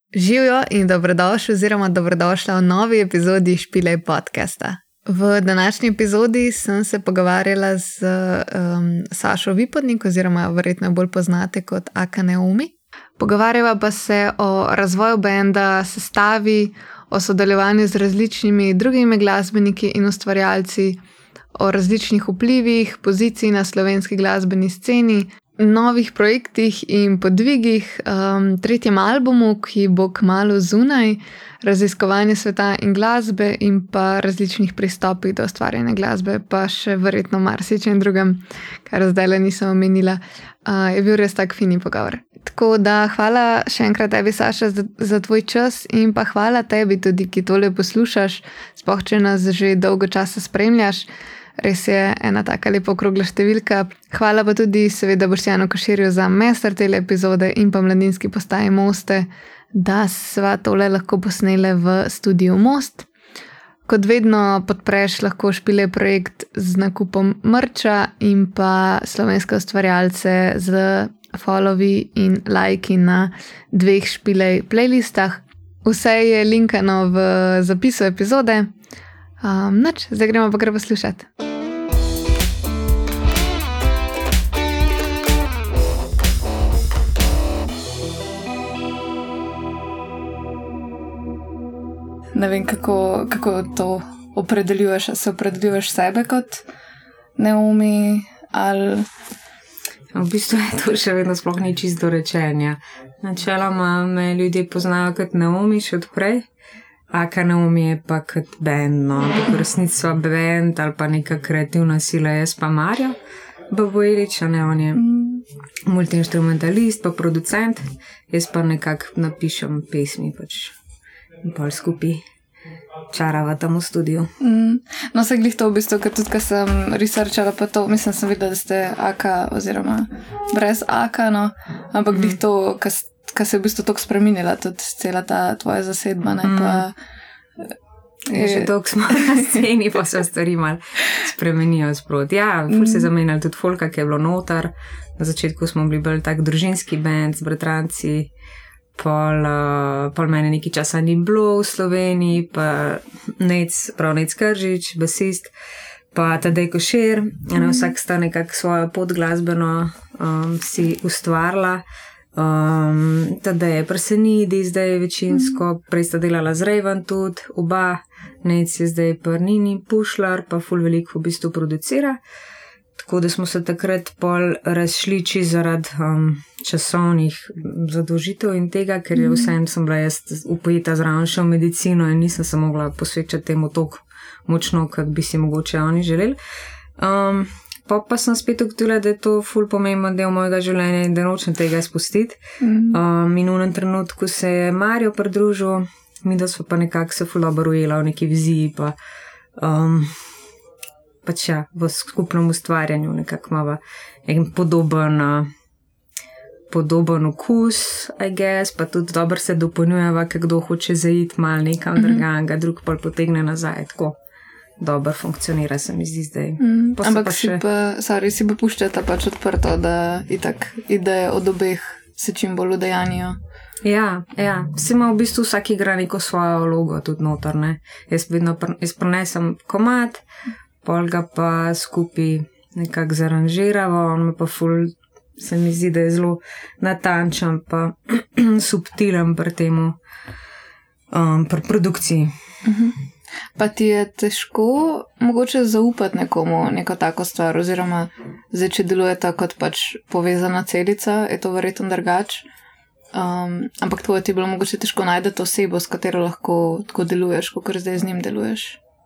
Živijo in dobrodošli oziroma dobrodošla v novi epizodi Špilej podcasta. V današnji epizodi sem se pogovarjala z Sašo Vipotnik oziroma verjetno bolj poznate kot Aka Neumi. Pogovarjava pa se o razvoju benda, sestavi, o sodelovanju z različnimi drugimi glasbeniki in ustvarjalci, o različnih vplivih, poziciji na slovenski glasbeni sceni, novih projektih in podvigih, tretjem albumu, ki bo kmalu zunaj, raziskovanje sveta in glasbe in pa različnih pristopih do ustvarjanja glasbe, pa še verjetno marsičem drugem, kar zdajle nisem omenila. Je bil res tak fini pogovor. Tako da hvala še enkrat tebi, Saša, za tvoj čas in pa hvala tebi tudi, ki tole poslušaš, sploh če nas že dolgo časa spremljaš. Res je ena taka lepa okrogla številka. Hvala pa tudi seveda Boštjanu Koširju za mester tele epizode in pa Mladinski postaji Moste, da sva tole lahko posnele v studiu Most. Kot vedno podpreš lahko Špilej projekt z nakupom merča in pa slovenske ustvarjalce z followi in lajki na 2 Špilej playlistah. Vse je linkano v zapisu epizode. Zdaj gremo pa kar poslušati. Ne vem, kako to opredeljuješ. Se opredeljuješ sebe kot Neumi ali... V bistvu je to še vedno sploh ni čisto dorečenja. Načeloma me ljudje poznajo kot Neumi še odprej. Aka Neumi je pa kot band, no. V resnici sva band ali pa neka kreativna sila. Jaz pa Marjo Baboilič, ne, on je multiinstrumentalist pa producent. Jaz pa nekako napišem pesmi pač in pol skupaj čarava tam v studiu. No, se glih to v bistvu, ker tudi, ko sem researchala pa to, mislim, sem videla, da ste Aka oziroma brez Aka, no, ampak glih to, ko se je v bistvu toliko spremenila, tudi cela ta tvoja zasedba, ne, pa... Še toliko smo na sceni, pa so stvari malo spremenijo sprot. Ja, ful se je zamenjali tudi folka, ki je bilo notar. Na začetku smo bili bolj tak družinski band z bratranci. Pol mene nekaj časa ni bilo v Sloveniji, pa Nec Kržič, basist, pa Tadej Košir. Vsak sta nekako svojo pot glasbeno si ustvarila. Tadej je Prsenidi, zdaj je večinsko, prej sta delala z Raven tudi, oba. Nec je zdaj Nini Pušlar, pa ful veliko v bistvu producira. Tako da smo se takrat pol razšli zaradi časovnih zadolžitev in tega, ker je vseeno sem bila jaz upojeta zraven še v medicino in nisem se mogla posvečati temu toliko močno, kot bi si mogoče oni želeli. Pa sem spet ugotovila, da je to ful pomemben del mojega življenja in da nočem tega spustiti. In v enem trenutku se je Marjo pridružil, mi da smo pa nekako se ful dobro ujela v neki viziji, pa pač ja, v skupnem ustvarjanju nekako imava en podoben okus, I guess, pa tudi dobro se dopolnjujeva, ker kdo hoče zaiti malo nekam druganga, drug pol potegne nazaj, tako dobro funkcionira, se mi zdi zdaj. Ampak si pa puščata pač odprto, da itak ideje od obeh se čim bolj udejanijo. Ja, vsi ima v bistvu vsak igra neko svojo vlogo tudi noter, ne. Jaz prinesem komad, pol ga pa skupaj nekako zaranžirava, on me pa ful, se mi zdi, da je zelo natančen pa subtilen pri temu, pri produkciji. Pa ti je težko mogoče zaupati nekomu neko tako stvar, oziroma zdaj, če delujeta kot pač povezana celica, je to verjetno drugače. Ampak to ti je bilo mogoče težko najti osebo, s katero lahko tako deluješ, kakor zdaj z njim deluješ.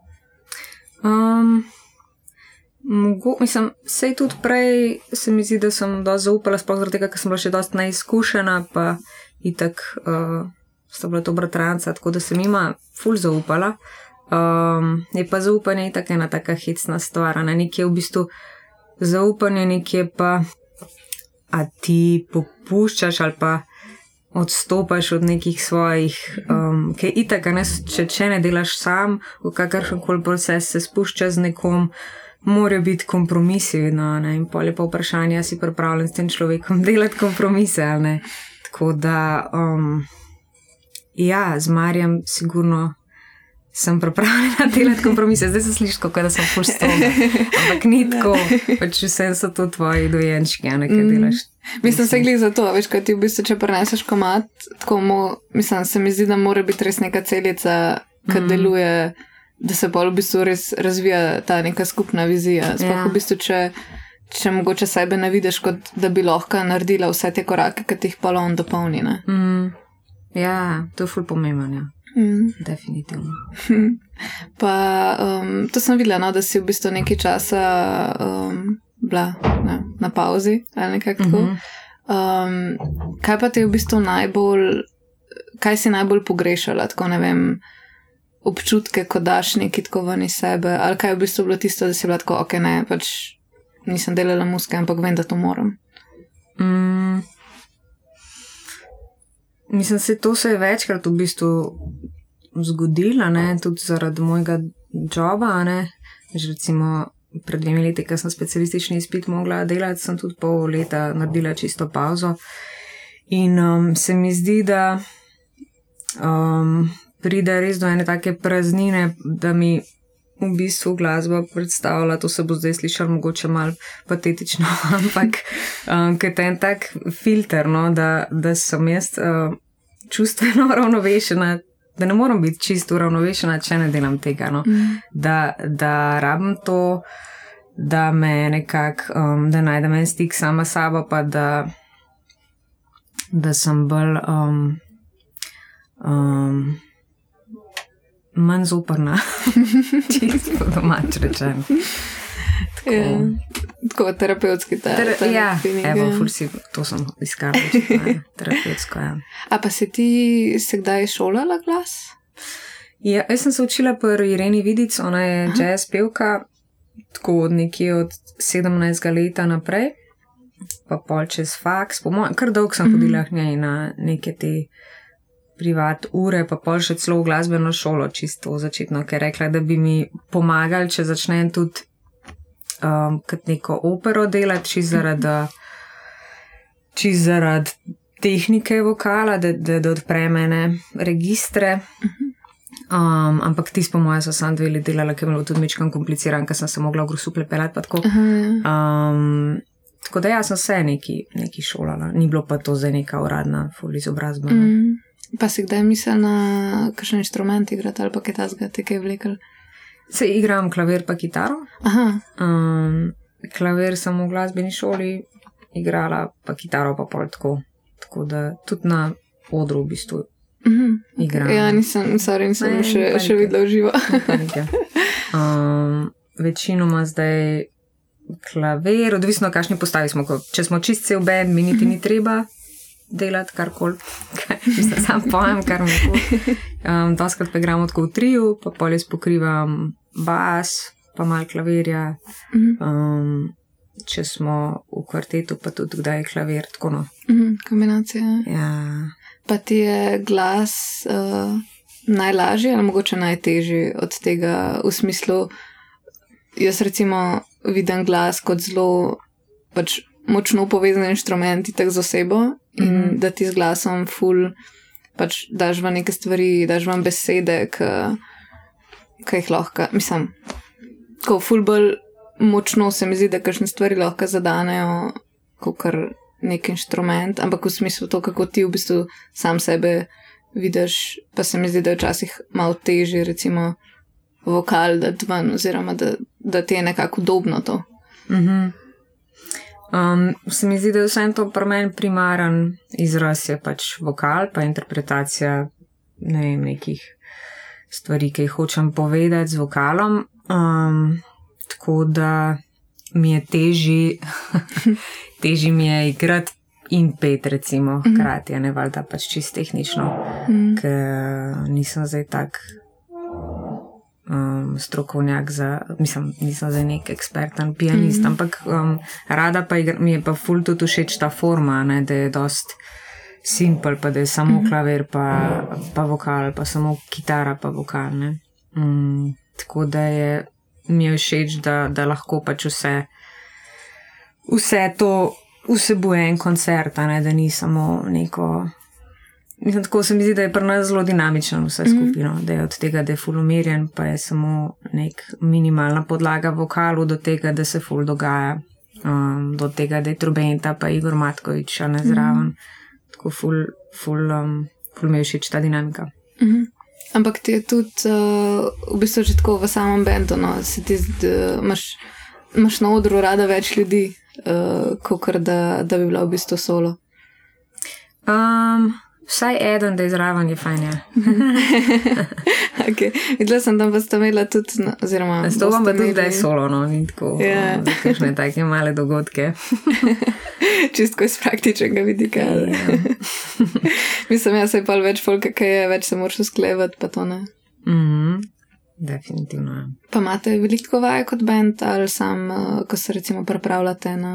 Mislim, sej tudi prej se mi zdi, da sem dosti zaupala, sploh zaradi tega, ker sem bila še dosti neizkušena, pa itak sta bila to bratranca, tako da sem jima ful zaupala. Je pa zaupanje itak ena taka hecna stvar, ne, nekje v bistvu zaupanje, nekje pa a ti popuščaš ali pa odstopaš od nekih svojih, ki itak, ne, če ne delaš sam, v kakršenkoli proces se spušča z nekom, morajo biti kompromisi, no, ne, in pol je pa vprašanje, si pripravljen s tem človekom delati kompromise, ali ne. Tako da, ja, z Marjem sigurno sem pripravljena delati kompromise. Zdaj se sliši, kako da sem ful stroga. Ampak ni tako, pač vse so to tvoji dojenčki, a ne, kaj delaš. Mislim, se glih za to, veš, kaj ti v bistvu, če preneseš komad, tako mislim, se mi zdi, da mora biti res neka celica, ki deluje, da se bolj v bistvu res razvija ta neka skupna vizija. Sploh v bistvu, če mogoče sebe ne vidiš, kot da bi lahko naredila vse te korake, ki ti jih pa on dopolni, ne? Ja, to je ful pomembno, ja. Definitivno. Pa to sem videla, no, da si v bistvu nekaj časa bila na pauzi ali nekako tako. Kaj pa te v bistvu kaj si najbolj pogrešala, tako ne vem, občutke, ko daš nekaj tako ven iz sebe, ali kaj je v bistvu bilo tisto, da si bila tako, ok, ne, pač nisem delala muzike, ampak vem, da to moram. Mislim, to se je večkrat v bistvu zgodilo, ne, tudi zaradi mojega joba, ne, že recimo pred 2 leti, ko sem specialistični izpit mogla delati, sem tudi pol leta naredila čisto pauzo in se mi zdi, da pride res do ene take praznine, da mi v bistvu glasba predstavlja, to se bo zdaj slišalo mogoče malo patetično, ampak ker je en tak filter, no, da sem jaz čustveno uravnovešena, da ne moram biti čisto uravnovešena, če ne delam tega, no. Da rabim to, da me nekako, da najdem en stik sama sabo, pa da sem bolj manj zoprna, čisto domač rečem. Tako terapevtski ja, evo, ful si, to sem iskala, terapevtsko, ja. A pa si ti se kdaj šolala glas? Ja, jaz sem se učila pri Ireni Vidic, ona je jazz pevka, tako od nekje od 17 leta naprej, pa pol čez faks, kar dolgo sem hodila k njej na neke te privat ure, pa pol še celo v glasbeno šolo, čisto začetno, ker je rekla, da bi mi pomagali, če začnem tudi kot neko opero delati, čisto zaradi tehnike vokala, da odprem ene registre. Ampak tisto po moje so sam 2 leti delala, ker je bilo tudi mečkam kompliciran, ker sem se mogla v Grosuplje pelati, pa tako. Tako da ja, sem se neki šolala. Ni bilo pa to zdaj neka uradna ful izobrazba. Pa si kdaj mislila na kakšen inštrument igrati ali pa kaj tazga, te kaj vlekel? Se igram klavir pa kitaro. Klavir sem v glasbeni šoli igrala, pa kitaro pa pol tako. Tako da tudi na odru v bistvu igram. Ja, nisem še videla v živo. Večinoma zdaj klavir, odvisno kakšni postavi smo. Če smo čist cel band, mi niti ni treba delati karkoli. Mislim, sam pojem, kar mi je. Doskrat pa igramo tako v triju, pa pol jaz pokrivam bas, pa malo klavirja. Če smo v kvartetu, pa tudi kdaj je klavir, tako no. Kombinacija. Ja. Pa ti je glas najlažji ali mogoče najtežji od tega v smislu, jaz recimo vidim glas kot zelo pač močno povezan inštrument tak z osebo in da ti z glasom ful pač daš vam neke stvari, daš vam besede, ki jih lahko, mislim, ko ful bolj močno se mi zdi, da kakšne stvari lahko zadanejo kakor nek inštrument, ampak v smislu to, kako ti v bistvu sam sebe vidiš, pa se mi zdi, da je včasih malo težje recimo vokal dati ven, oziroma da ti je nekako udobno to. Se mi zdi, da je vsem to pri meni primaren izraz je pač vokal, pa interpretacija nekih stvari, ki jih hočem povedati z vokalom. Tako da mi je težji mi je igrati in pet recimo hkrati, ne valjda pač čisto tehnično, ker nisem zdaj tak strokovnjak nisem zdaj nek eksperten pianist, ampak rada pa mi je pa ful tudi všeč ta forma, ne, da je dost simple, pa da je samo klavir pa vokal, pa samo kitara pa vokal, ne. Tako da mi je všeč, da lahko pač vse to vsebuje en koncert, ne, da ni samo Mislim, tako se mi zdi, da je pri nas zelo dinamično vse skupino, da je od tega, da je ful umirjen, pa je samo nek minimalna podlaga vokalu do tega, da se ful dogaja, do tega, da je trubenta, pa Igor Matkovič zraven. Tako ful mi je všeč ta dinamika. Ampak ti je tudi v bistvu že tako v samem bendu, no, se ti zdi, da imaš na odru rada več ljudi, kakor da bi bila v bistvu solo? Vsaj eden, da je zraven, je fajn, ja. Okay. Videla sem, da sta imela tudi, oziroma... S to vam pa tudi, da je solo, no, ni tako, kakšne take male dogodke. Čistko iz praktičnega vidika. Mislim, se je pa več folka, kaj je, več se moraš usklevati, pa to ne. Definitivno, ja. Pa imate veliko vaje kot band, ali sam, ko se recimo pripravljate na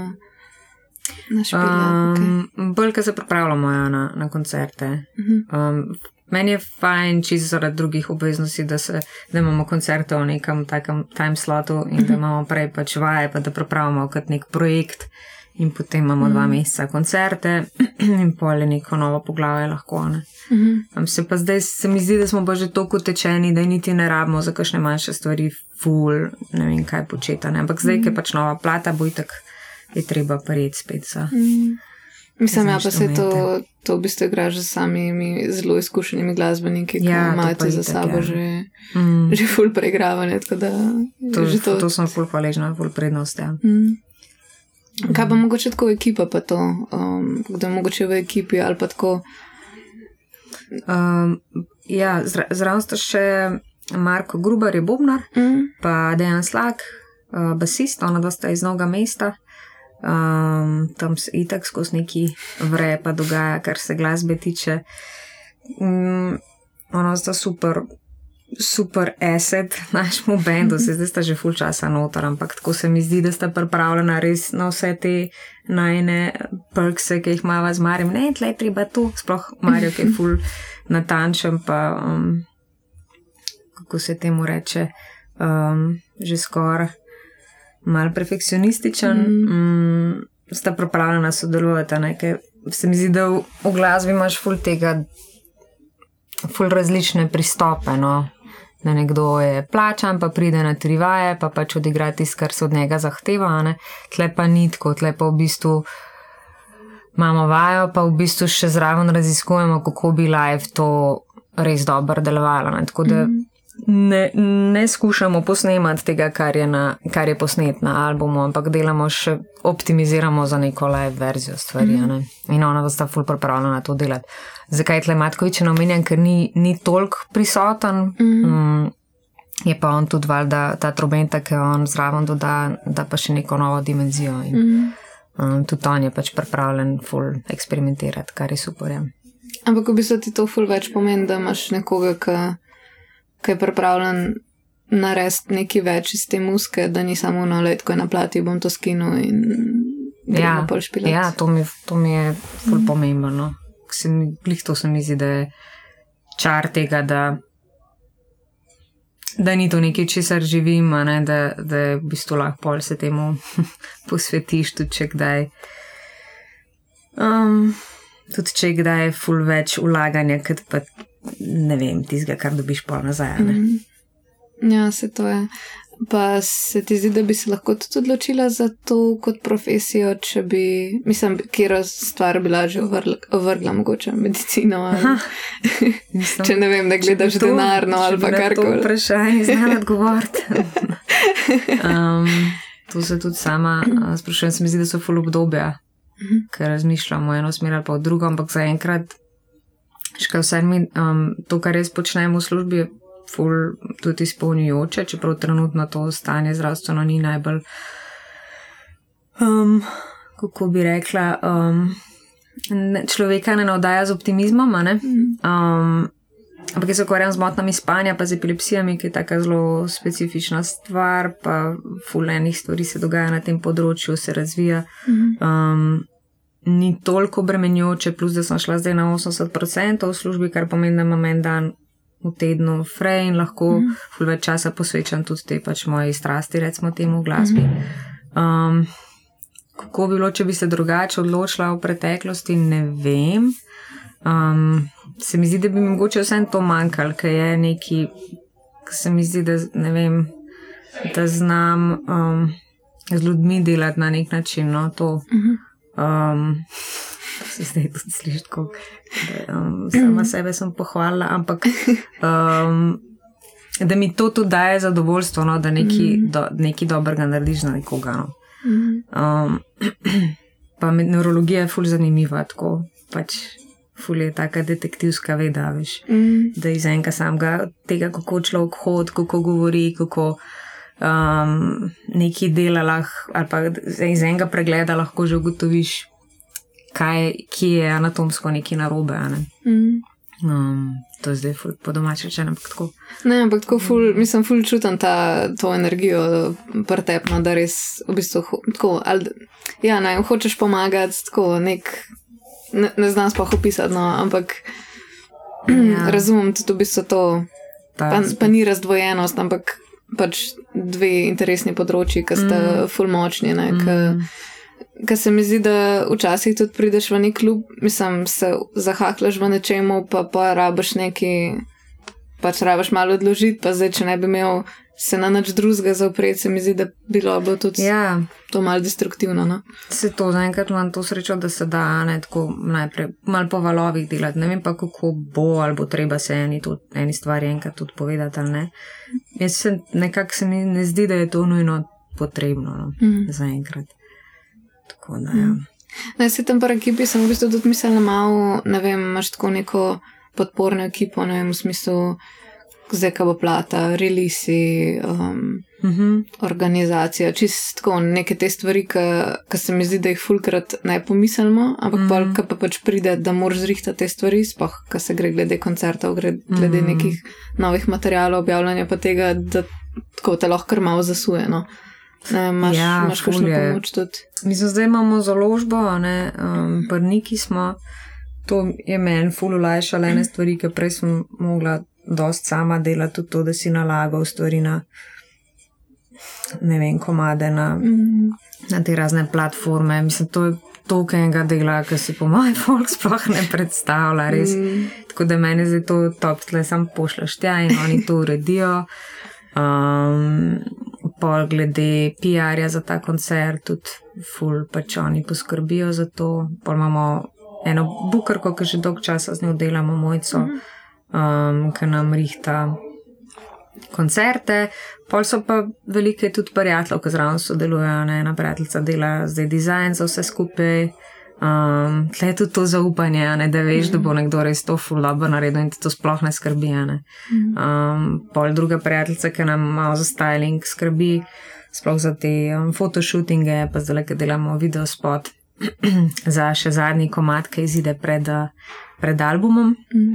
špile? Bolj, ko se pripravljamo na koncerte. Meni je fajn, čisto zaradi drugih obveznosti, da imamo koncerte v nekem takem time slotu in da imamo prej pač vaje, pa da pripravimo kot nek projekt in potem imamo 2 meseca koncerte in pol je neko novo poglavje lahko, ne. Pa zdaj se mi zdi, da smo pa že toliko utečeni, da niti ne rabimo za kakšne manjše stvari ful, ne vem kaj početa, ne. Ampak zdaj, ki je pač nova plata, bo itak je treba prijeti spet za... Mislim, ja, pa se to v bistvu igraš z samimi zelo izkušenimi glasbeniki, ki imajo za sabo že ful preigravanje, tako da... To sem ful hvaležna, ful prednost, ja. Kaj pa mogoče tako ekipa pa to? Kdo je mogoče v ekipi ali pa tako? Ja, zraven sta še Marko Grubar je bobnar, pa Dejan Slak, basist, ona dva sta iz Novega mesta. Tam se itak skozi neki vre pa dogaja, kar se glasbe tiče. Ona sta super asset našemu bendu, zdaj sta že ful časa noter, ampak tako se mi zdi, da sta pripravljena res na vse te najne perkse, ki jih imava z Marjem. Ne, tle je treba to, sploh Marjo, ki je ful natančen, pa kako se temu reče, že skoraj malo perfekcionističen, sta pripravljena sodelovati, ker se mi zdi, da v glasbi imaš ful tega, ful različne pristope, no. Da nekdo je plačan, pa pride na 3 vaje, pa pač odigra tisto, kar se od njega zahteva, ne. Tle pa ni tako, tle pa v bistvu imamo vajo, pa v bistvu še zraven raziskujemo, kako bi live to res dobro delovalo, ne. Tako da ne skušamo posnemati tega, kar je posnet na albumu, ampak delamo še, optimiziramo za neko live verzijo stvari, ne. In ona sta ful pripravljena to delati. Zakaj tle Matkovič ne omenjam, ker ni toliko prisoten, je pa on tudi valjda ta trobenta, ki on zraven doda, da pa še neko novo dimenzijo. In tudi on je pač pripravljen ful eksperimentirati, kar je super, ja. Ampak v bistvu ti to ful več pomeni, da imaš nekoga, ki je pripravljen narediti nekaj več iz te muske, da ni samo na letko na plati, bom to skinil in gremo pol špilati. Ja, to mi je ful pomembno. Glih to se mi zdi, da je čar tega, da ni to nekaj, česar živim, ne, da je v bistvu lahko pol se temu posvetiš, tudi če kdaj je ful več vlaganja, kot pa ne vem, tizga, kar dobiš pol nazaj, ne. Ja, se to je. Pa se ti zdi, da bi se lahko tudi odločila za to kot profesijo, če bi, mislim, kjero stvar bila že ovrgla, mogoče medicino, ali če ne vem, da gledaš denarno ali pa karkoli. To vprašanje znam odgovoriti. To se tudi sama sprašujem, se mi zdi, da so ful obdobja, ker razmišljamo eno smer ali pa v drugo, ampak zaenkrat, škaj vse mi, to, kar res počnemo v službi, je ful tudi izpolnjujoče, čeprav trenutno to stanje zdravstveno ni najbolj, kako bi rekla, človeka ne navdaja z optimizmom, ne? Ampak jaz se ukvarjam z motnjami spanja, pa z epilepsijami, ki je taka zelo specifična stvar, pa ful enih stvari se dogaja na tem področju, se razvija. Ni toliko obremenjujoče, plus da sem šla zdaj na 80% v službi, kar pomeni, da imam en dan v tednu frej in lahko ful več časa posvečam tudi te pač moje strasti, recimo temu v glasbi. Kako bi bilo, če bi se drugače odločila v preteklosti, ne vem. Se mi zdi, da bi mi mogoče vsem to manjkalo, ker je neki, se mi zdi, da ne vem, da znam z ljudmi delati na nek način, no, to. Se zdaj tudi sliši tako, sama sebe sem pohvalila, ampak da mi to tudi daje zadovoljstvo, no, da nekaj dobrega narediš na nekoga. No. Pa neurologija je ful zanimiva, tako pač ful je taka detektivska veda, veš, da iz enega samega tega, kako človek hodi, kako govori, kako nekaj dela lahko, ali pa iz enega pregleda lahko že ugotoviš, kje je anatomsko nekaj narobe, ne. To je zdaj ful po domače rečeno, ampak tako. Ne, ampak tako ful čutam to energijo pretepno, da res v bistvu tako, ali, ja, ne, hočeš pomagati, tako ne znam sploh opisati, no, ampak razumem tudi v bistvu to, pa ni razdvojenost, ampak pač dve interesni področji, ki sta ful močni, ne, ker se mi zdi, da včasih tudi prideš v nek klub, mislim, se zahaklaš v nečemu, pa rabiš neki, pač rabiš malo odložiti, pa zdaj, če ne bi imel se na nič drugega zaopreti, se mi zdi, da bilo tudi to malo destruktivno, no. Se to, zaenkrat imam to srečo, da se da, ne, tako najprej malo po valovih delati, ne vem pa, kako bo, ali bo treba se eni stvari enkrat tudi povedati, ali ne. Jaz nekako se mi ne zdi, da je to nujno potrebno, no, zaenkrat. Tako da, ja. Ne, se tam pa ekipi sem v bistvu tudi mislila malo, ne vem, imaš tako neko podporno ekipo, ne vem, v smislu zdaj, ko bo plata, releasi, organizacija, čist tako neke te stvari, ki se mi zdi, da jih fulkrat ne pomislimo, ampak ko pa pač pride, da moraš zrihtati te stvari, sploh, ko se gre glede koncertov, glede nekih novih materialov, objavljanja pa tega, da tako te lahko kar malo zasuje, no. Ne, imaš kakšno pomoč tudi? Mislim, zdaj imamo založbo, ne, prniki smo, to je meni ful olajšalo ene stvari, ker prej sem mogla dost sama delati tudi to, da si nalagal stvari na, ne vem, komade na te razne platforme. Mislim, to je toliko enega dela, ki si po mojem folk sploh ne predstavlja, res. Tako da meni zdaj to top, tle sam pošljaš tja in oni to uredijo. Pol glede PR-ja za ta koncert, tudi ful pač oni poskrbijo za to. Pol imamo eno bukarko, ki že dolgo časa z njo delamo, Mojco, ki nam rihta koncerte. Pol so pa velike tudi prijateljev, ki zraven sodelujejo, ne, ena prijateljica dela zdaj dizajn za vse skupaj. Tle je tudi to zaupanje, ne, da veš, da bo nekdo res to ful dobro naredil in ti to sploh ne skrbi, ne. Pol druga prijateljica, ki nam malo za styling skrbi, sploh za te fotoshootinge, pa zdaj, ki delamo videospot za še zadnji komad, ki izide pred albumom.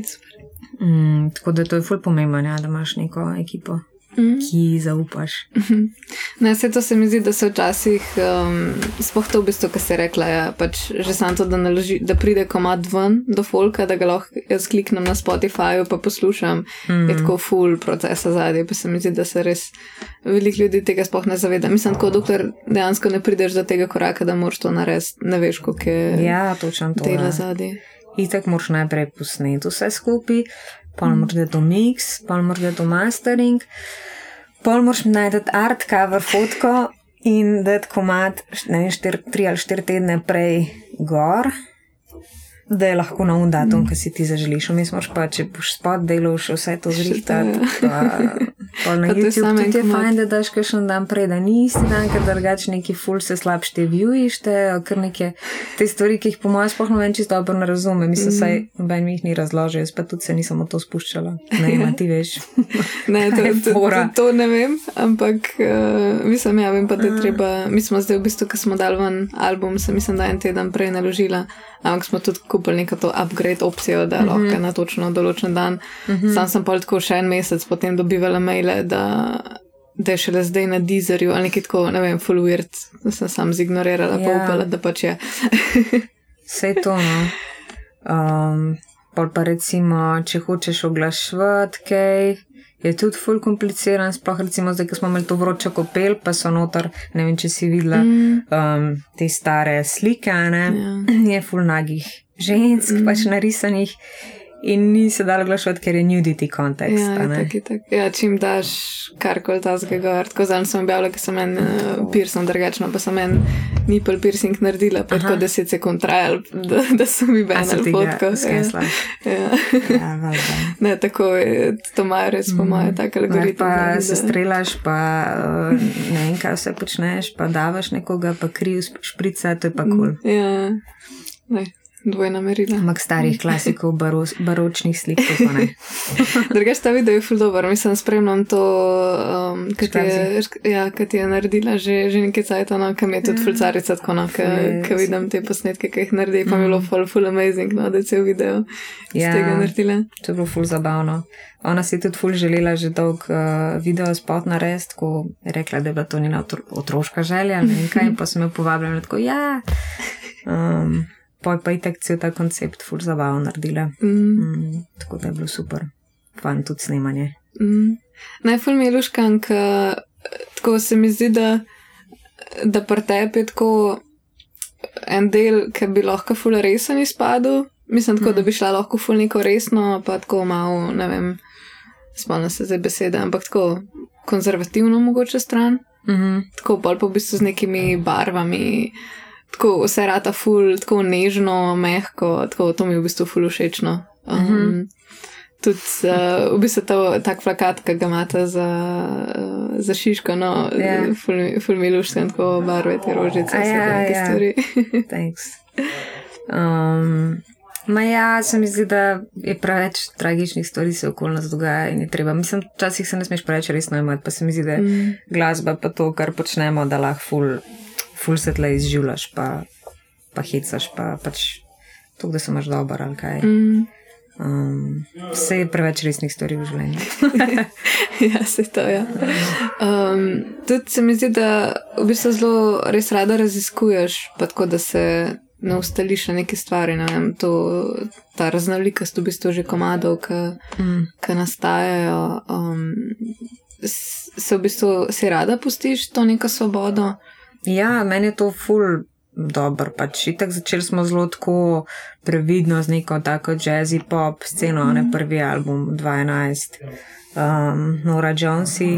Tako da to je ful pomembno, ja, da imaš neko ekipo, ki zaupaš. Ne, se to se mi zdi, da se včasih sploh to v bistvu, kar si rekla, ja, pač že sam to, da pride komad ven do folka, da ga lahko jaz kliknem na Spotifyju pa poslušam, je tako ful procesa zadnje, pa se mi zdi, da se res veliko ljudi tega sploh ne zaveda. Mislim, tako dokler dejansko ne prideš do tega koraka, da moraš to narediti, ne veš, koliko je dela zadnje. Itak moraš najprej posneti vse skupaj, pol moraš da to mix, pol moraš da to mastering, pol moraš najti art cover fotko in dati komad, ne vem, 3 ali 4 tedne prej gor, da je lahko na datum, ki si ti zaželiš. Vmes moraš pa, če boš spot delal, še vse to zrihtati, pa na YouTube tudi je fajn, da daš kakšen dan prej, da ni isti dan, ker drugače neki ful se slabšte viewji, kar neke te stvari, ki jih po mojem sploh noben čisto dobro ne razume. Mislim, saj noben mi jih ni razložil, jaz pa tudi se nisem v to spuščala. Ne, ima ti veš. Ne, to ne vem, ampak mislim, ja, vem pa, da je treba, mi smo zdaj v bistvu, ko smo dali ven album, se mislim, da en teden prej naložila, ampak smo tudi kupili neko to upgrade opcijo, da lahko na točno določen dan. Sam sem pa tako še en mesec potem dobivala maile, da je šele zdaj na Deezerju, ali nekaj tako, ne vem, full weird, da sem sam zignorirala, pa upala, da pač je. Sej to, no. Pol pa recimo, če hočeš oglašvati kaj, je tudi ful kompliciran, sploh recimo zdaj, ko smo imeli to vročo kopel, pa so noter, ne vem, če si videla te stare slike, ne, je ful nagih žensk pač narisanih in ni se dalo glašati, ker je nudity kontekst. Ja, čim daš karkoli tazga gor. Tako zanj sem objavila, ker sem en piercing drugačno, pa sem en nipple piercing naredila, pa tako 10 sekund trajal, da sem mi benal fotko. Ja, ne, tako je, to ima res po moje tak algoritem. Pa se strelaš, pa ne vem, kaj vse počneš, pa davaš nekoga, pa kriv šprica, to je pa cool. Ja, ne. Dvojna merila. Ampak starih klasikov, baročnih slik, to pa ne. Drugač ta video je ful dober. Mislim, spremljam to, kad ti je naredila že nekaj cajta, no, kam je tudi ful carica, tako, no, kad vidim te posnetke, ki jih naredi, pa mi je bilo ful amazing, no, da je cel video z tega naredila. To je bilo ful zabavno. Ona si tudi ful želela že dolg video spot narediti, ko je rekla, da je bila to njena otroška želja, ne vem kaj, pa sem jo povabila, tako, ja. Pa je itak cel ta koncept ful zabavno naredila. Tako da je bilo super. Fan tudi snemanje. Najful mi je luškan, tako se mi zdi, da pri tebi je tako en del, ki bi lahko ful resen izpadel. Mislim tako, da bi šla lahko ful neko resno, pa tako malo, ne vem, spomnim se zdaj besede, ampak tako konzervativno mogoče stran. Tako bolj pa v bistvu z nekimi barvami, tako vse rata ful, tako nežno, mehko, tako to mi je v bistvu ful všečno. Tudi v bistvu tak plakat, ki ga imate za Šiško, no, ful mi lušten, tako barve, te rožice, vse take stvari. Thanks. Se mi zdi, da je preveč tragičnih stvari se okoli nas dogaja in je treba. Mislim, včasih se ne smeš preveč resno imati, pa se mi zdi, da glasba pa to, kar počnemo, da lahko ful se tle izživljaš, pa hecaš, pa pač to, da se imaš dober, ali kaj. Vse je preveč resnih stvari v življenju. Ja, se to, ja. Tudi se mi zdi, da v bistvu zelo res rada raziskuješ, pa tako, da se ne ustališ na neke stvari, ne vem, ta raznolikost v bistvu že komadov, ki nastajajo. Se v bistvu si rada pustiš to neko svobodo? Ja, meni je to ful dobro, pač itak začeli smo zelo tako previdno z neko tako jazzy pop sceno, ne, prvi album 2011, Nora Jonesi,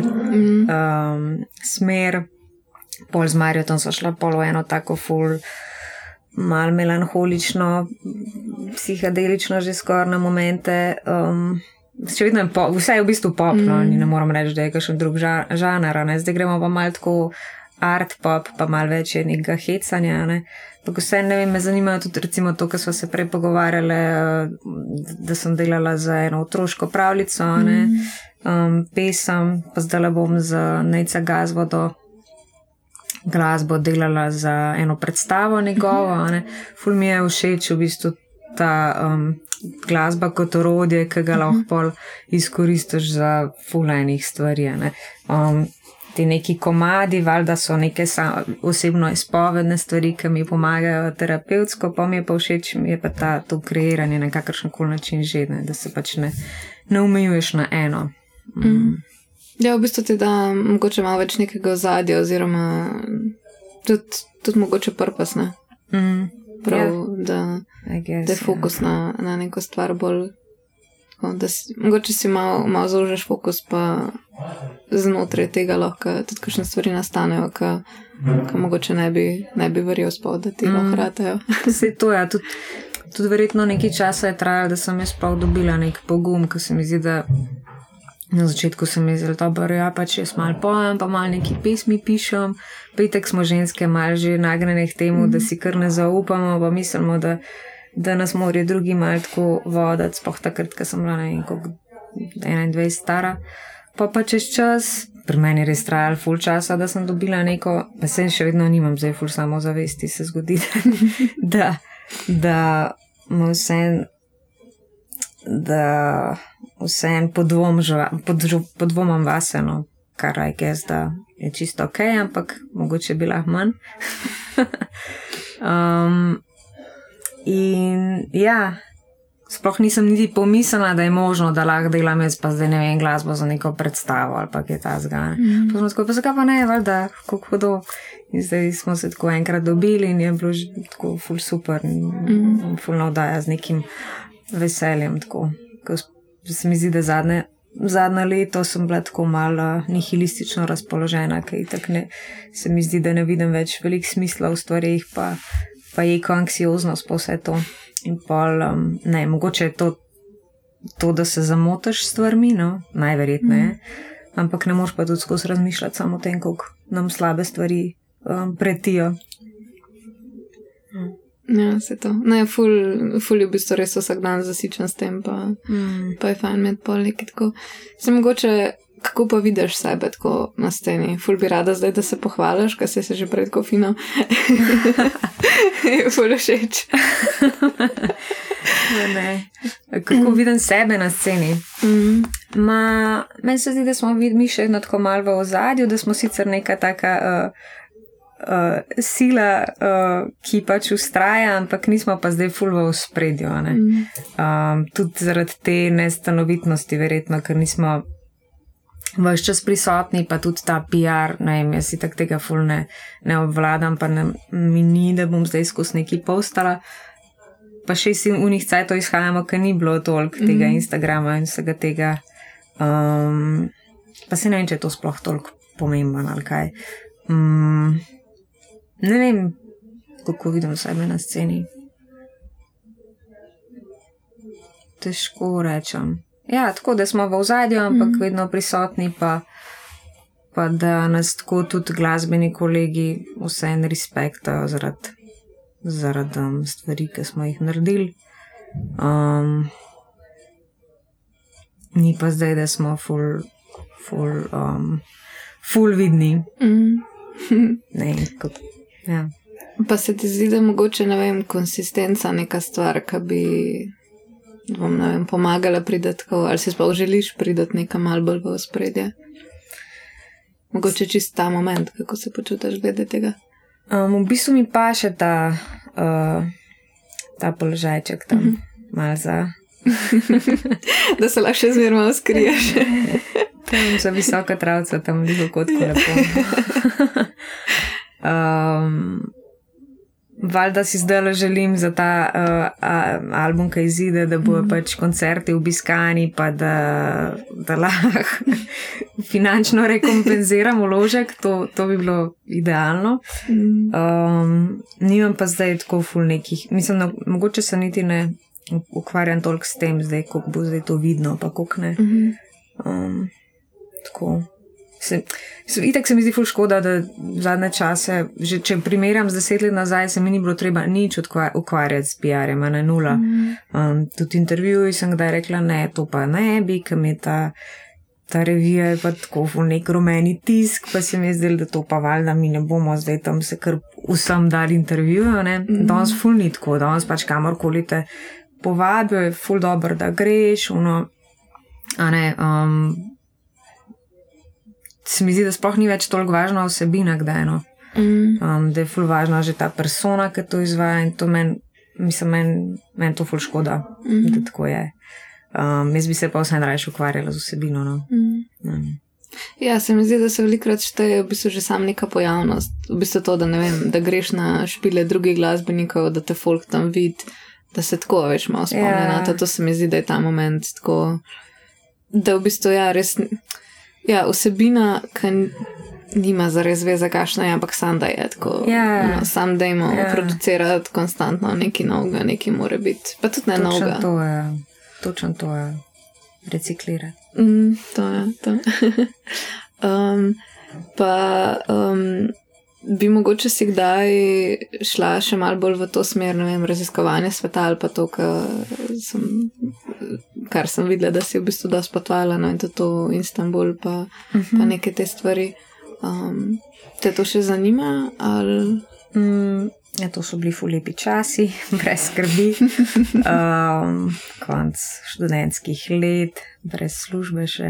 Smer, pol z Mariotom so šla pol v eno tako ful mal melanholično, psihadelično že skoraj na momente, še vedno je pop, vse je v bistvu pop, no, ne moram reči, da je kakšen drug žanr, ne, zdaj gremo pa mal tako art pop, pa malo več je nekega hecanja, ne. Tako vse, ne vem, me zanimajo tudi recimo to, kar smo se prej pogovarjali, da sem delala za eno otroško pravljico, ne, pesem, pa zdaj bom z Nejca Gazvodo glasbo delala za eno predstavo njegovo, ne. Ful mi je všeč v bistvu ta glasba kot orodje, ki ga lahko pol izkoristiš za ful enih stvari, ne. Ti neki komadi, valjda so neke osebno izpovedne stvari, ki mi pomagajo terapevtsko, pa mi je pa všeč, mi je pa to kreiranje na kakršenkoli način že, ne, da se pač ne omejuješ na eno. Ja, v bistvu ti da mogoče malo več nekega ozadja, oziroma tudi mogoče purpose, ne? Prav, da je fokus na neko stvar bolj, mogoče si malo zaužeš fokus, pa znotraj tega lahko tudi kakšne stvari nastanejo, ki mogoče ne bi verjel spod, da ti lahko ratajo. Se to, ja, tudi verjetno nekaj časa je trajalo, da sem jaz sploh dobila nek pogum, ker se mi zdi, da na začetku sem mi zelo dobro, ja, pač jaz malo pojem, pa malo neki pesmi pišem, pa itak smo ženske malo že nagnjene k temu, da si kar ne zaupamo, pa mislimo, da nas morajo drugi malo tako voditi, sploh takrat, ko sem bila, ne vem, koliko 21 stara. Pa čez čas, pri meni je res trajalo ful časa, da sem dobila neko, pa se še vedno nimam, zdaj ful samozavesti se zgodi, da vsem podvomam vase, no, kar I guess, da je čisto ok, ampak mogoče bi lahko manj. In ja, sploh nisem niti pomislila, da je možno, da lahko delam jaz pa zdaj ne vem glasbo za neko predstavo ali pa kaj ta zgane. Pa zakaj pa ne, valjda, kako hudo. In zdaj smo se tako enkrat dobili in je bilo že tako ful super in ful navdaja z nekim veseljem. Tako. Se mi zdi, da zadnje leto sem bila tako malo nihilistično razpoložena, ker itak ne, se mi zdi, da ne vidim več veliko smisla v stvarih, pa je anksioznost pa vse to. In pol, ne, mogoče je to, da se zamotaš s stvarmi, no, najverjetneje, ampak ne moš pa tudi skozi razmišljati samo o tem, koliko nam slabe stvari pretijo. Ja, se to. Ne, ful je v bistvu res vsak dan zasičen s tem, pa je fajn imeti pol nekaj tako. Se mogoče, kako pa vidiš sebe tako na sceni? Ful bi rada zdaj, da se pohvališ, kaj se že pred tako fino. Je ful všeč. Ne. Kako vidim sebe na sceni? Meni se zdi, da smo mi še vedno tako malo v ozadju, da smo sicer neka taka sila, ki pač ustraja, ampak nismo pa zdaj ful v ospredju. Tudi zaradi te nestanovitnosti verjetno, ker nismo ves čas prisotni, pa tudi ta PR, ne vem, jaz si tak tega ful ne obvladam, pa mi ni, da bom zdaj skozi neki postala. Pa še si v njih cajtov izhajamo, ker ni bilo toliko tega Instagrama in vsega tega. Pa se ne vem, če je to sploh toliko pomembno ali kaj. Ne vem, kako vidim sebe na sceni. Težko rečem. Ja, tako, da smo v ozadju, ampak vedno prisotni, pa da nas tako tudi glasbeni kolegi vseeno respektajo zaradi stvari, ki smo jih naredili. Ni pa zdaj, da smo ful vidni. Ne, kot, ja. Pa se ti zdi, da mogoče, ne vem, konsistenca neka stvar, ki bi vam, ne vem, pomagala pridati, ali si sploh želiš pridati nekam malo bolj v ospredje? Mogoče čist ta moment, kako se počutiš glede tega? V bistvu mi pa še ta položajček tam malo za... Da se lahko še zmerno skriješ. Tam za visoka travca, tam v kotku lepo. Valjda si zdaj želim za ta album, ki izide, da bojo pač koncerti obiskani, pa da lahko finančno rekompenziram vložek, to bi bilo idealno. Nimam pa zdaj tako ful nekih, mislim, da mogoče se niti ne ukvarjam toliko s tem zdaj, koliko bo zdaj to vidno, pa koliko ne. Tako. Itak se mi zdi ful škoda, da zadnje čase, že če primerjam z 10 let nazaj, se mi ni bilo treba nič ukvarjati s PR-jem, ne nula. Tudi intervjuji sem kdaj rekla, ne, to pa ne bi, ker mi ta revija je pa tako ful nek rumeni tisk, pa se mi je zdelo, da to pa valjda mi ne bomo zdaj tam se kar vsem dali intervjujo, ne. Danes ful ni tako, danes pač kamorkoli te povabijo, je ful dobro, da greš, se mi zdi, da sploh ni več toliko važna vsebina kdaj, no. Da je ful važna že ta persona, ki to izvaja in to meni to ful škoda, da tako je. Jaz bi se pa vsem raje ukvarjala z vsebino, no. Ja, se mi zdi, da se velikrat šteje v bistvu že sam neka pojavnost. V bistvu to, da ne vem, da greš na špile drugih glasbenikov, da te folk tam vidi, da se tako več malo spomne na to. To se mi zdi, da je ta moment tako, da v bistvu res... Ja, vsebina, ki nima zares veze, kakšna je, ampak sam da je tako. Sam dajmo producirati konstantno nekaj novega, nekaj mora biti. Pa tudi ne novega. Točno to je. Reciklirati. To je, to. Bi mogoče si kdaj šla še malo bolj v to smer, ne vem, raziskovanje sveta ali pa to, kar sem videla, da si v bistvu dosti potovala, no, in to Istanbul, pa neke te stvari. Te to še zanima? Ali... Ja, to so bili ful lepi časi, brez skrbi. Konc študentskih let, brez službe še.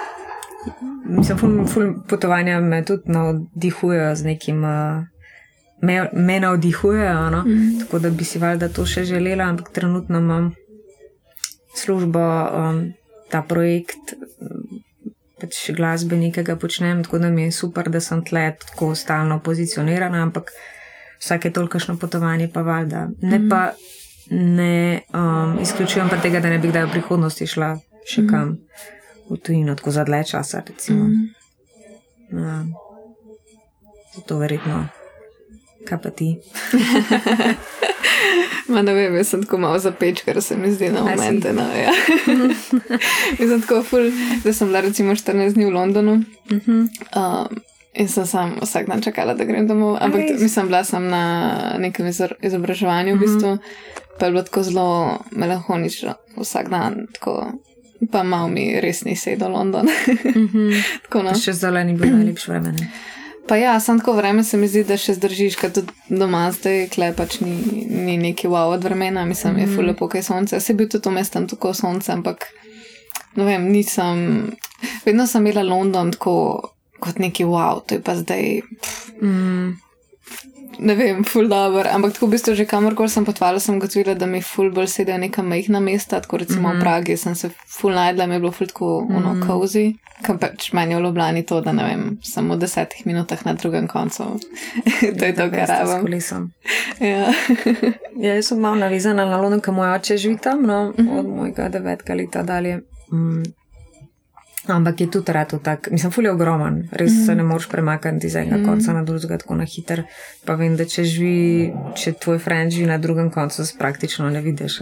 Mislim, ful potovanja me tudi navdihujejo z nekim me navdihujejo, no? Tako da bi si valjda to še želela, ampak trenutno imam službo, ta projekt, pač glasbenikega počnem, tako da mi je super, da sem tle tako stalno pozicionirana, ampak vsake tolikšno potovanje pa valjda. Ne izključujem pa tega, da ne bi kdaj v prihodnosti šla še kam v tujino, tako za dlje časa, recimo. Zato verjetno. Kaj pa ti? Ne vem, jaz sem tako malo zapeč, ker se mi zdi na momente. No, ja. Mislim tako ful, da sem bila recimo 14 dni v Londonu in sem sam vsak dan čakala, da grem domov, ampak mislim, bila sem na nekem izobraževanju v bistvu, pa je bilo tako zelo melanholično vsak dan, tako, pa malo mi res ni sedel London. Tako, no. Še zdaj ni bilo najlepše vremena. Pa ja, sam tako vreme se mi zdi, da še zdržiš, ker tudi doma zdaj kle pač ni neki wow od vremena, mislim, je ful lepo, kaj sonce. Se je bil tudi vmes tam tako sonce, ampak ne vem, vedno sem imela London tako kot neki wow, to je pa zdaj ne vem, ful dober, ampak tako v bistvu že kamorkoli sem potvala, sem gotovila, da mi ful bolj sedejo neka majhna mesta, tako recimo v Pragi sem se ful najdla, mi je bilo ful tako cozy, kam pač meni v Ljubljani to, da ne vem, samo v 10 minutah na drugem koncu. To je to, kar rabim. Ja, jaz sem malo navezana na London, ker moj oče živi tam, no, od mojega 9. leta dalje. Ampak je tudi rado tak, mislim, ful je ogroman, res se ne moreš premakniti iz enega konca na drugega tako na hiter, pa vem, da če tvoj friend živi na drugem koncu, se praktično ne vidiš.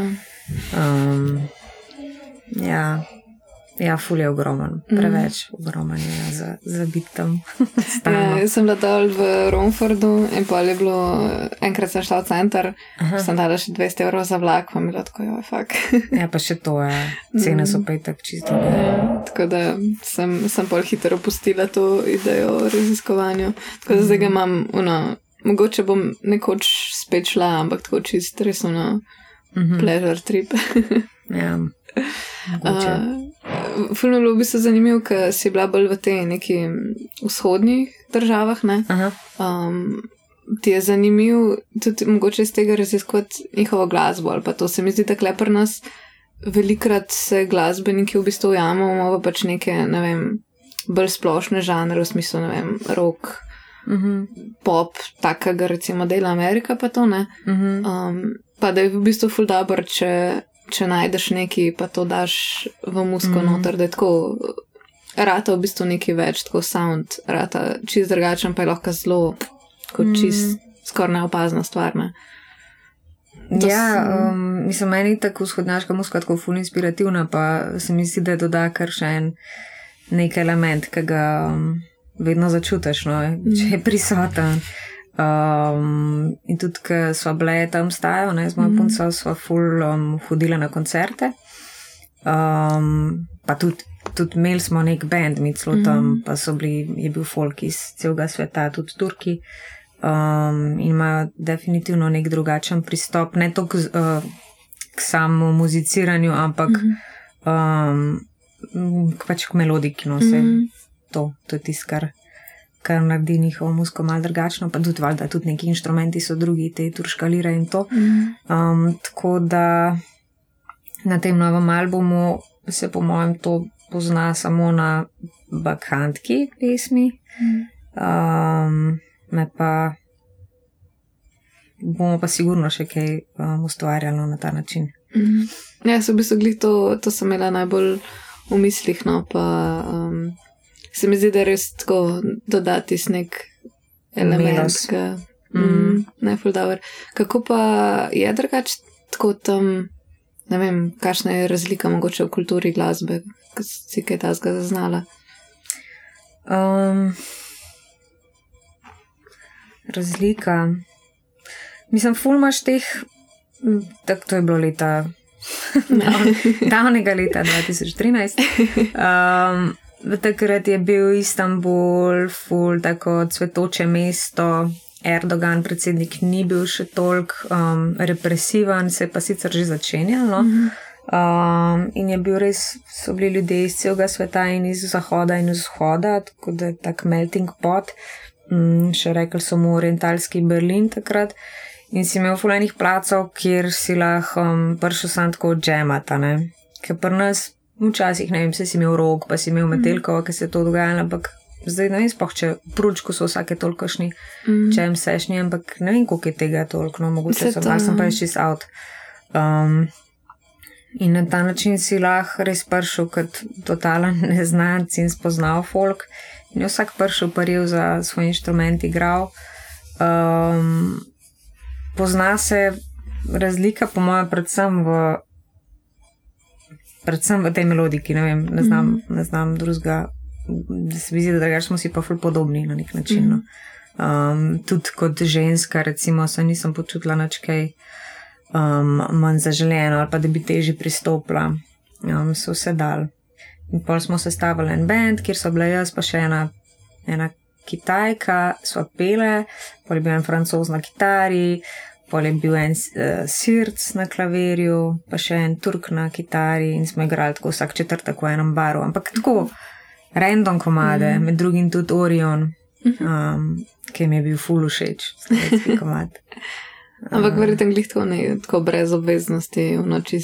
Ja, ful je ogroman, preveč ogroman je za biti tam. Ja, jaz sem bila dol v Romfordu in pa je bilo, enkrat sem šla v center, sem dala še 200 € za vlak, pa mi je bilo tako, fuck. Ja, pa še to je, cene so pa itak čisto. Tako da sem pol hitro opustila to idejo o raziskovanju. Tako da zdaj ga imam, mogoče bom nekoč spet šla, ampak tako čist res pleasure trip. Ja, mogoče. Ful mi je bilo v bistvu zanimivo, ker si bila bolj v tej neki vzhodnih državah, ne? Ti je zanimivo tudi mogoče iz tega raziskovati njihovo glasbo, ali pa to se mi zdi tako pri nas. Velikrat se glasbeniki v bistvu ujamemo v pač neke, ne vem, bolj splošne žanre, v smislu, ne vem, rock, pop, takega recimo dela Amerika, pa to ne. Pa da je v bistvu ful dober, če najdeš neki, pa to daš v musko noter, da je tako rata v bistvu neki več, tako sound rata čist drugačen, pa je lahko zelo kot čist skoraj neopazna stvar, ne. Mislim, meni tako vzhodnjaška muska tako ful inspirativna, pa se mi zdi, da doda kar še nek element, ki ga vedno začutiš, no, če je prisoten. In tudi, ker sva bile tam stajo, ne, z mojo punco sva ful hodila na koncerte, pa tudi imeli smo nek band, mi celo tam, pa je bil folk iz celega sveta, tudi Turki, in imajo definitivno nek drugačen pristop, ne toliko k samo muziciranju, ampak pač k melodiki, no, to je tisto, kar naredi njihovo musko malo drugačno, pa tudi valjda, tudi neki inštrumenti so drugi, te turška lira in to. Tako da na tem novem albumu se po mojem to pozna samo na bakantki pesmi. Bomo pa sigurno še kaj ustvarjali na ta način. Ja, so v bistvu glih to sem imela najbolj v mislih, no, pa se mi zdi, da je res tako dodati nek element, ne ful dober. Kako pa je drugače tako tam, ne vem, kakšna je razlika mogoče v kulturi glasbe, ko si kaj tazga zaznala? Razlika. Mislim, ful imaš teh, tako to je bilo leta, davnega leta 2013. Takrat je bil Istanbul ful tako cvetoče mesto, Erdogan, predsednik, ni bil še toliko represiven, se je pa sicer že začenjal, no? In je bil res, so bili ljudje iz celega sveta in iz zahoda in iz vzhoda, tako da je tak melting pot. še rekli so mu orientalski Berlin takrat, in si imel ful enih placov, kjer si lahko prišel sam tako džemata, ne. Ker pri nas včasih, ne vem, si imel Rog, pa si imel Metelkovo, ker se je to dogajalo, ampak zdaj ne vem sploh, če Pručku so vsake tolikšni jam sešni, ampak ne vem, koliko je tega toliko, no, mogoče sem pa čist out. In na ta način si lahko res prišel kot totalen neznanc in spoznal folk. In je vsak prišel paril za svoj inštrument igral. Pozna se razlika, po mojem, predvsem v tej melodiki, ne vem, ne znam drugega, da se mi zdi, da drugače smo si pa ful podobni na nek način. Tudi kot ženska, recimo, se nisem počutila nič kaj manj zaželeno ali pa da bi težje pristopila. So vse dal. In pol smo sestavili en band, kjer so bila jaz pa še ena Kitajka, sva pele, pol je bil en Francoz na kitari, pol je bil en Sirc na klavirju, pa še en Turk na kitari in smo igrali tako vsak četrtek v enem baru, ampak tako random komade, med drugim tudi Orion, ki mi je bil ful všeč, slovenski komad. Ampak verjetno glih tako brez obveznosti v noči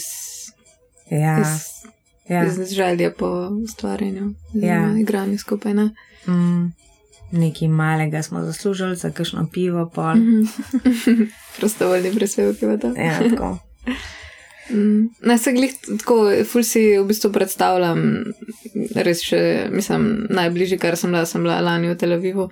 iz želje po ustvarjanju, igranju skupaj, ne? Nekaj malega smo zaslužili za kakšno pivo, pol. Prostovoljni prispevek je to. Ja, tako. Ne, se glih tako, ful si v bistvu predstavljam, res še, mislim, najbližji, kar sem bila lani v Tel Avivu.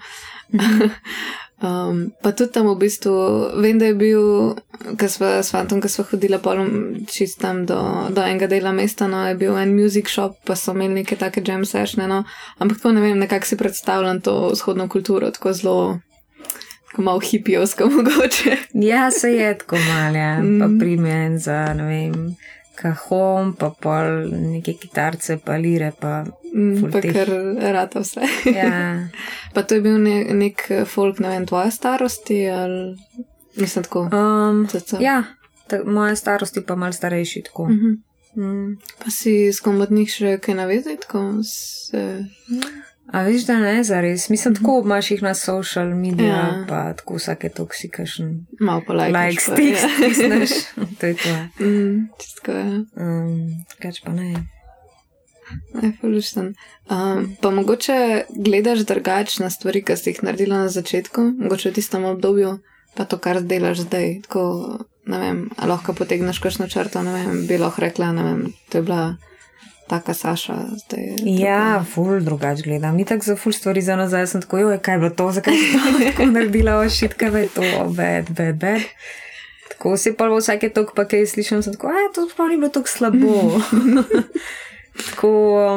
Pa tudi tam v bistvu, vem, da je bil, s fantom, ko sva hodila polom čist tam do enega dela mesta, no, je bil en music shop, pa so imeli neke take jam sessione, no, ampak tako ne vem, nekako si predstavljam to vzhodno kulturo, tako zelo, tako malo hipijovsko mogoče. Ja, se je tako malo, pa primen za, ne vem, kahom, pa pol neke kitarce, pa lire, pa pa kar rata vse. Ja. Pa to je bil nek folk, ne vem, tvoje starosti, ali mislim tako? Ja, moje starosti pa malo starejši, tako. Pa si s kom od njih še kaj navezaj, tako se... A veš, da ne, zares. Mislim, tako imaš jih na social media, pa tako vsake toksi kakšen malo pa like stick stisneš. To je to. Čistko, ja. Kač pa ne. Ne, fulušten. Pa mogoče gledaš drugače na stvari, ki si jih naredila na začetku, mogoče v tistem obdobju, pa to, kar delaš zdaj, tako, ne vem, a lahko potegneš kakšno črto, ne vem, bi lahko rekla, ne vem, to je bila taka Saša zdaj. Ja, ful drugače gledam. Ni tako za ful stvari za nazaj, sem tako, joj, kaj je bilo to, zakaj si to tako naredila, šitka, je to bad. Tako si pa vsake tok pa kaj slišam, sem tako, to sploh ni bilo tako slabo. Tako,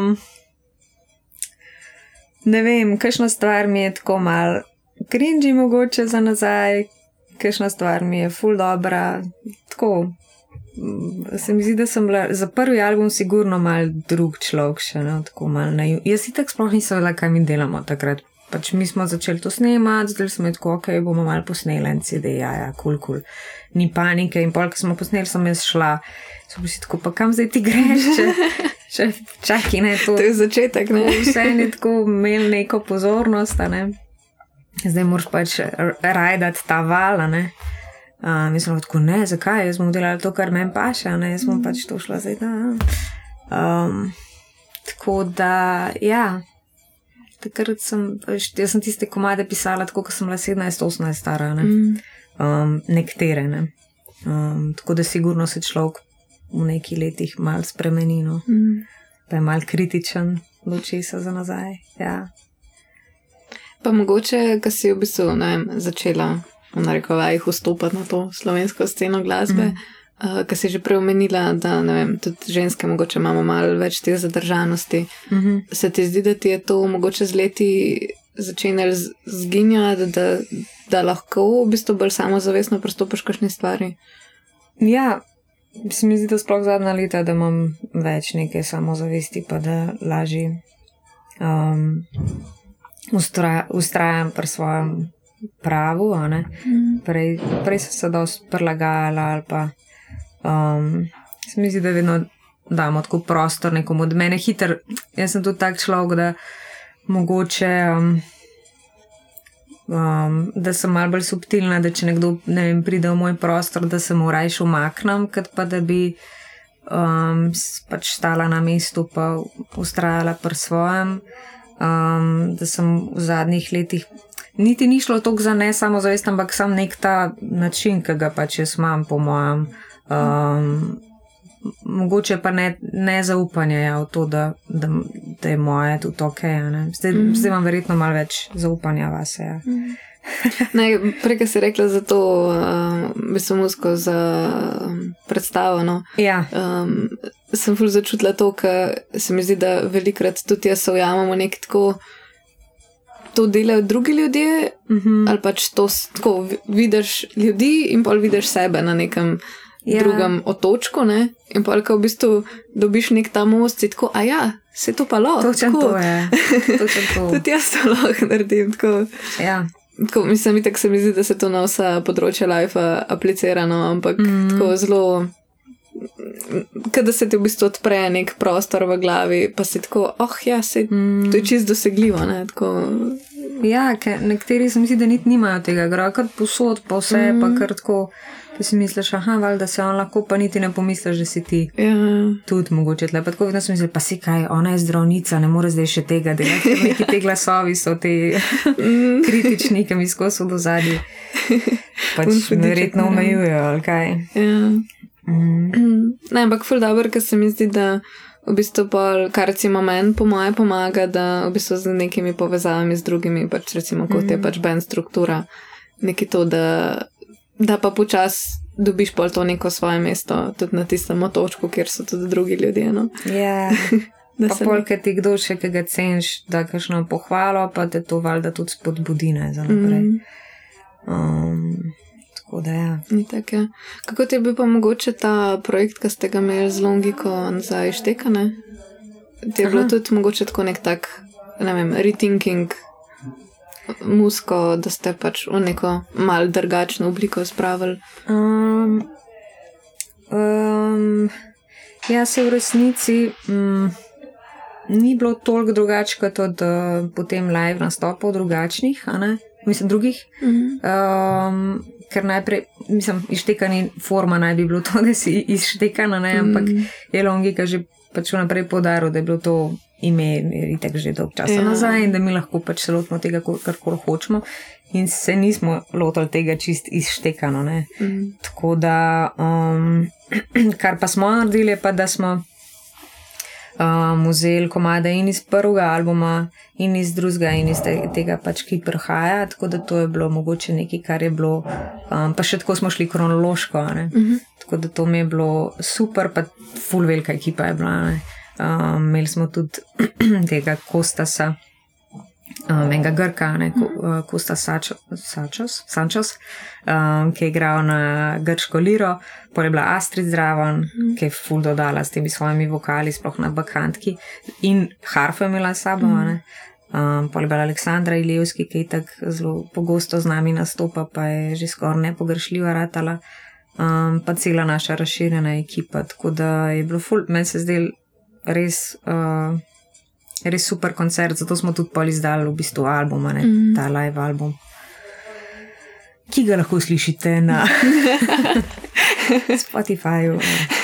ne vem, kakšna stvar mi je tako mal cringy mogoče za nazaj, kakšna stvar mi je ful dobra, tako, se mi zdi, da sem bila za prvi album sigurno mal drug človek še, no, tako mal jaz si tako sploh nisem vedela, kaj mi delamo takrat, pač mi smo začeli to snemati, zdaj smo je tako, ok, bomo mal posneli en CD, ja, cool, ni panike in pol, ko smo posneli, sem jaz šla, so bi si tako, pa kam zdaj ti greš, če čaki, ne, to je začetek, ne, vse je tako imel neko pozornost, ne, zdaj moraš pač rajdati ta val, ne. Mislim, tako ne, zakaj, jaz bomo delali to, kar meni paše, ne, jaz bom pač to šla zdaj, tako da, ja, takrat jaz sem tiste komade pisala tako, ko sem bila 17-18 stara, ne, nekatere, ne, tako da sigurno se človek v nekih letih mal spremeni, no, pa je mal kritičen do česa za nazaj, ja. Pa mogoče, ko si v bistvu, ne vem, začela v narekovajih vstopati na to slovensko sceno glasbe, ko si že preomenila, da, ne vem, tudi ženske mogoče imamo malo več te zadržanosti. Se ti zdi, da ti je to mogoče z leti začenjalo zginjati, da lahko v bistvu bolj samozavestno pristopiš kakšni stvari? Ja, se mi zdi, da sploh zadnja leta, da imam več neke samozavesti, pa da lažje ustrajam pri svojem pravu, a ne. Prej so se dosti prilagajala ali pa se mi zdi, da vedno damo tako prostor nekomu od mene jaz sem tudi tak človek, da mogoče da sem malo bolj subtilna, da če nekdo, ne vem, pride v moj prostor, da se mu rajš umaknem, kot pa da bi pač stala na mestu pa ustrajala pri svojem. Da sem v zadnjih letih niti ni šlo toliko za ne samozavest, ampak sam nek ta način, ki ga pač jaz imam po mojem. Mogoče pa ne zaupanje v to, da je moje tudi ok. Zdaj imam verjetno malo več zaupanja vase. Ja. Prej si rekla za to muziko za predstavo. No? Ja. Sem ful začutila to, ker se mi zdi, da velikrat tudi jaz se ujamem v nek tako, to delajo drugi ljudje, ali pač to tako vidiš ljudi in pol vidiš sebe na nekem drugem otočku, ne? In pol, ko v bistvu dobiš nek ta most, si tako, se to pa lahko. Točen to je. Tudi jaz to lahko naredim, tako. Ja. Tako, mislim, itak se mi zdi, da se to na vsa področja life-a aplicira, no, ampak tako zelo, kada se ti v bistvu odpre nek prostor v glavi, pa si tako, to je čisto dosegljivo, ne, tako. Ja, ker nekateri se mi zdi, da nimajo tega, gre kar posod, pa vse, pa kar tako, ki si misliš, valjda se on lahko, pa niti ne pomisliš, da si ti tudi mogoče tle. Pa tako vedno sem mislila, pa si kaj, ona je zdravnica, ne more zdaj še tega delati, ker neki te glasovi so te kritični, ki mi skozi do zadnji pač verjetno omejujejo, ali kaj. Ne, ampak ful dobro, ker se mi zdi, da v bistvu pol, kar recimo meni po moje pomaga, da v bistvu z nekimi povezavami z drugimi, pač recimo kot je pač band struktura, nekaj to, da pa počas dobiš pol to neko svoje mesto, tudi na tistem otočku, kjer so tudi drugi ljudje, no. Ja, pa pol, ker ti kdo še, ki ga ceniš, da kakšno pohvalo, pa te to valjda tudi spodbudine za naprej. Tako da ja. Ni tako, ja. Kako ti je bil pa mogoče ta projekt, ki ste ga imeli z Longiko za Ištekane? Ti je bilo tudi mogoče tako nek tak, ne vem, rethinking muziko, da ste pač v neko malo drugačno obliko spravili? Ja, se v resnici ni bilo toliko drugače kot od potem live nastopov drugačnih, a ne? Mislim, drugih. Ker najprej, mislim, Ištekani forma naj bi bilo to, da si izštekana, ne? Ampak je Longika že pač vnaprej poudaril, da je bilo to ime itak že dolg časa nazaj in da mi lahko pač se lotimo tega, karkoli hočemo. In se nismo lotili tega čist izštekano, ne. Tako da, kar pa smo naredili, je pa, da smo vzeli komade in iz prvega albuma in iz drugega in iz tega pač, ki prihaja, tako da to je bilo mogoče nekaj, kar je bilo, pa še tako smo šli kronološko, ne. Tako da to mi je bilo super, pa ful velika ekipa je bila, ne. Imeli smo tudi tega Kostasa, enega Grka, ne, Kostas Sančos, ki je igral na grško liro, pol je bila Astrid zraven, ki je ful dodala s temi svojimi vokali, sploh na bakantki, in harfo je imela s sabo, ne. Pol je bila Aleksandra Ilevski, ki je tako zelo pogosto z nami nastopa, pa je že skoraj nepogrešljiva ratala, pa cela naša razširjena ekipa, tako da je bilo ful, meni se zdel res super koncert, zato smo tudi pol izdali v bistvu album, ne, ta live album, ki ga lahko slišite na Spotifyju.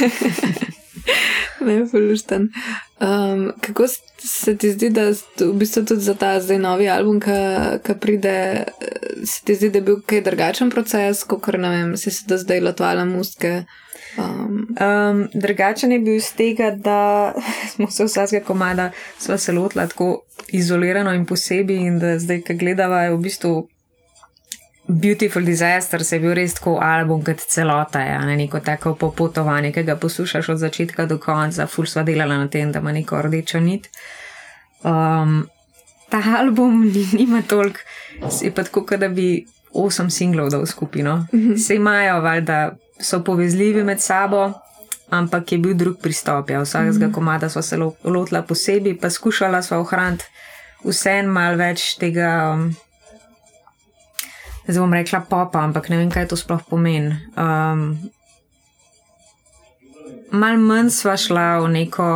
Ne, fulušten. Kako se ti zdi, da v bistvu tudi za ta zdaj novi album, ki pride, se ti zdi, da je bil kaj drugačen proces, kakor, ne vem, si se do zdaj lotvala muzike? Drugačen je bil iz tega, da smo se vsakega komada sva se lotila tako izolirano in posebej in da zdaj, ko gledava, je v bistvu Beautiful Disaster se je bil res tako album kot celota, ja, ne, neko tako popotovanje, ki ga poslušaš od začetka do konca, ful sva delala na tem, da ima neko rdečo nit. Ta album nima toliko, je pa tako, da bi 8 singlov dal skupaj, no. Se imajo, valjda, so povezljivi med sabo, ampak je bil drug pristop, ja, vsakega komada sva se lotila posebej, pa skušala sva ohraniti vsem malo več tega, zdaj bom rekla popa, ampak ne vem, kaj to sploh pomeni. Malo manj sva šla v neko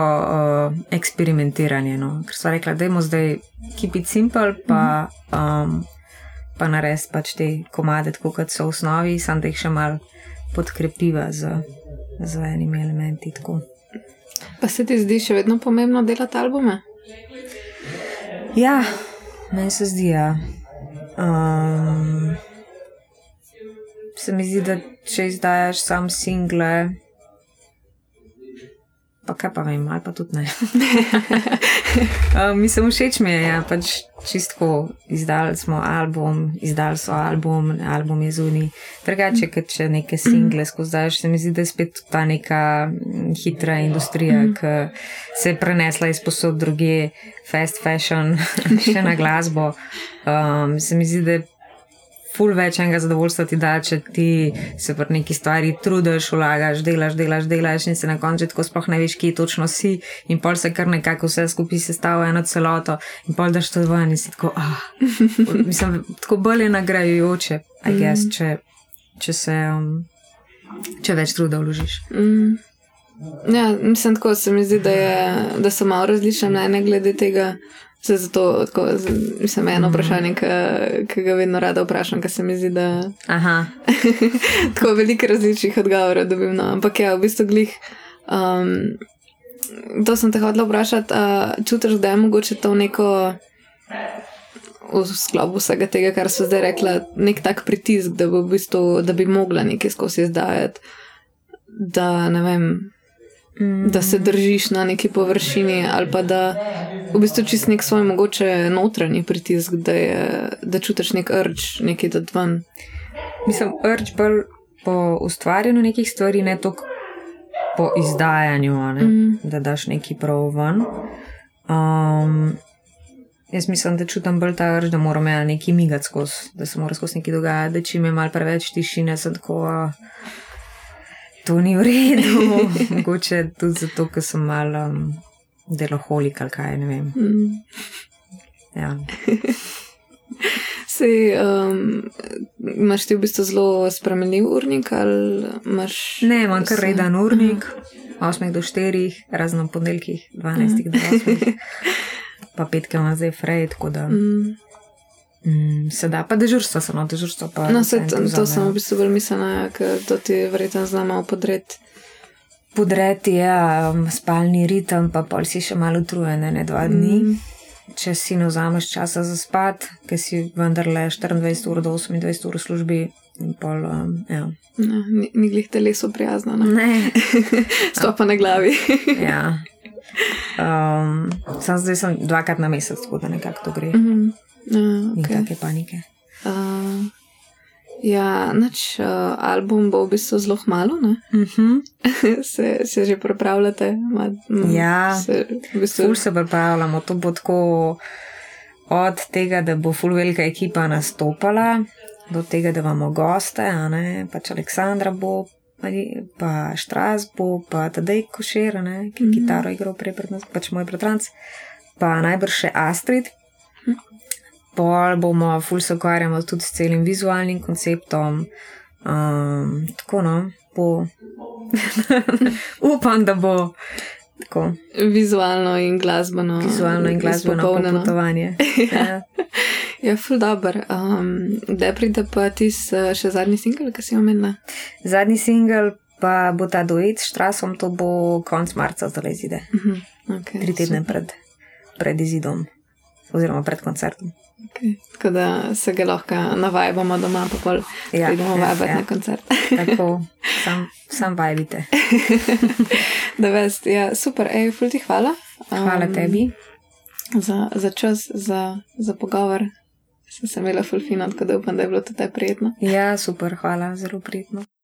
eksperimentiranje, no, ker sva rekla, dajmo zdaj keep it simple, pa pa narediti pač te komade, tako kot so v osnovi, samo da jih še malo podkrepiva z enimi elementi. Tako. Pa se ti zdi še vedno pomembno delati albume? Ja, meni se zdi, ja. Se mi zdi, da če izdajaš sam single, pa kaj pa vem, ali pa tudi ne. Mislim, všeč mi je, ja, pač čistko izdali so album je zunaj. Drugače, kot če neke single skozi daš, se mi zdi, da je spet ta neka hitra industrija, ki se je prenesla iz posod druge, fast fashion, še na glasbo. Se mi zdi, da je ful več enega zadovoljstva ti da, če ti se pri neki stvari trudiš, vlagaš, delaš in se na koncu tako sploh ne veš, kje točno si in pol se kar nekako vse skupaj sestavlja eno celoto in pol daš to ven in si tako, mislim, tako bolj je nagrajujoče, I guess, če več truda vložiš. Ja, mislim, tako se mi zdi, da so malo različne mnenja glede tega. Se zato, tako, mislim, eno vprašanje, ki ga vedno rada vprašam, ker se mi zdi, da tako veliko različnih odgovorov dobim, no. Ampak ja, v bistvu glih, to sem te hodila vprašati, čutiš, da je mogoče to neko v sklopu vsega tega, kar so zdaj rekla, nek tak pritisk, da bi v bistvu, da bi mogla nekaj skozi izdajati, da ne vem, da se držiš na neki površini ali pa da v bistvu čist nek svoj mogoče notranji pritisk, da čutiš nek urge, nekaj dati ven. Mislim, urge bolj po ustvarjanju nekih stvari, ne toliko po izdajanju, ne? Da daš nekaj prav ven. Jaz mislim, da čutam bolj ta urge, da moram nekaj migati skozi, da se mora skozi nekaj dogajati, da čim je malo preveč tišine, sem tako... To ni v redu, mogoče tudi zato, ker sem malo deloholik ali kaj, ne vem. Ja. Sej, imaš ti v bistvu zelo spremenljiv urnik ali imaš... Ne, imam kar reden urnik, 8 do 4, razen v ponedeljkih, 12 do 8, pa 5 imam zdaj frej, tako da... Se da, pa dežurstvo pa... No, to sem v bistvu bolj mislila, ker to ti verjetno zna malo podreti. Podreti, ja, spalni ritem, pa pol si še malo utrujen, ne 2 dni. Če si ne vzameš časa za spat, ker si vendarle 24 ur do 28 ur v službi in pol, ja. No, ni glih telesu prijazno, ne? Ne. Stopa na glavi. Ja. Sam zdaj sem 2-krat na mesec, tako da nekako to gre. Ni take panike. Ja, album bo v bistvu zelo malo, ne? Se že pripravljate? Ja, ful se pripravljamo. To bo tako od tega, da bo ful velika ekipa nastopala, do tega, da imamo goste, ne? Pač Aleksandra bo, pa Štras bo, pa Tadej Košer, ne? Ki je kitaro igral prej pred nas, pač moj bratranc, pa najbrž še Astrid. Pol bomo, ful se ukvarjamo tudi s celim vizualnim konceptom. Tako, no, upam, da bo tako. Vizualno in glasbeno potovanje. Ja, ful dober. Kdaj pride pa še zadnji singel, ki si omenila? Zadnji singel pa bo ta duet s Štrasom, to bo konc marca zdaj izide. 3 tedne pred izidom. Oziroma pred koncertom. Okay. Tako da se ga lahko navajbamo doma, pa pol pridemo vajbati na koncert. Tako, sam vajbite. Da vest, ja, super, ful ti hvala. Hvala tebi. Za čas, za pogovor. Sem se imela ful fino, tako da upam, da je bilo tudi prijetno. Ja, super, hvala, zelo prijetno.